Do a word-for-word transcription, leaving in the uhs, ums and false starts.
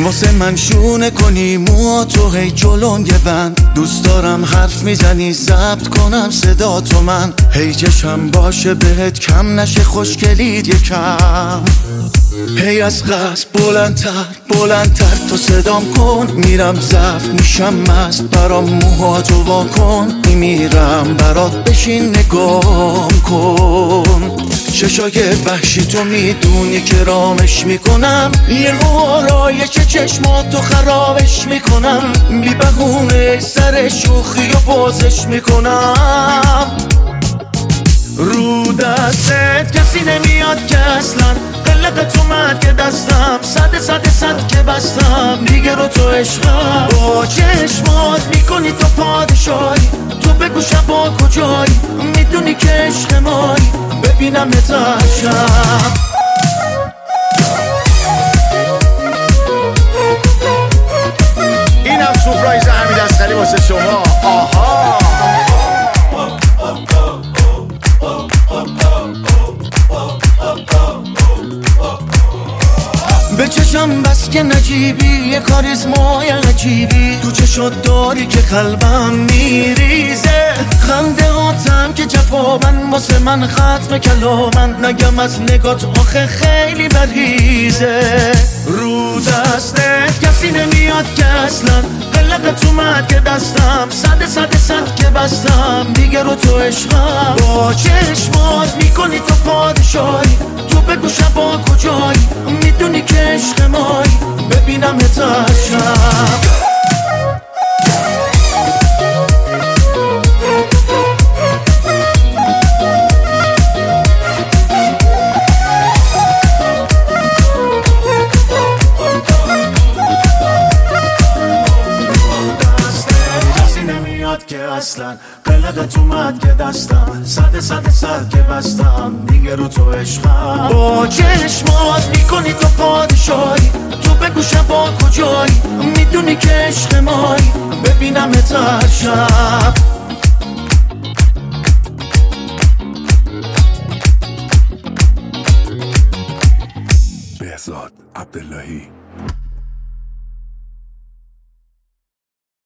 واسه من شونه کنی موها تو هی جلون یه بند. دوست دارم حرف میزنی ضبط کنم صدا تو من. هی چشم باشه بهت کم نشه خوشگلید یکم. هی از قصد بلندتر بلندتر تو صدام کن. میرم ضعف میشم مست برام موها تو وا کن. میمیرم برات بشین نگام کن. چشای وحشی تو میدونی که رامش میکنم. یه آرایش چشماتو خرابش میکنم. بی بهونه سر شوخی و بازش میکنم. رو دستت کسی نمیاد که اصلا قلقت اومد که دستم صد صد صد که بستم دیگه رو تو عشقم. با چشمات میکنی تو پادشاهی. تو بگو شبا کجایی میدونی که عشق مایی. ببینم اتشم اینم سورپرایز حمید اصغری واسه شما. آها به چشم بس که نجیبی یه کاریزمای عجیبی. تو چشات داری که قلبم میریزه. خنده هاتم که جوابن واسه من ختم کلامن. نگم از نگات آخه خیلی بریزه. رو دستت کسی نمیاد که اصلا قلقت اومد که دستم صد صد صد که بستم دیگه رو تو عشقم. با چشمات میکنی تو پادشاهی. تو بگو شبا کجایی میدونی که عشق مایی. ببینم اتشم که اصلا قلقت اومد که دستم صد صد صد که بستم دیگه رو تو عشقم. با چشمات میکنی تو پادشاهی. تو بگو شبا کجایی میدونی که عشق مایی. ببینم اتشم بهزاد عبداللهی.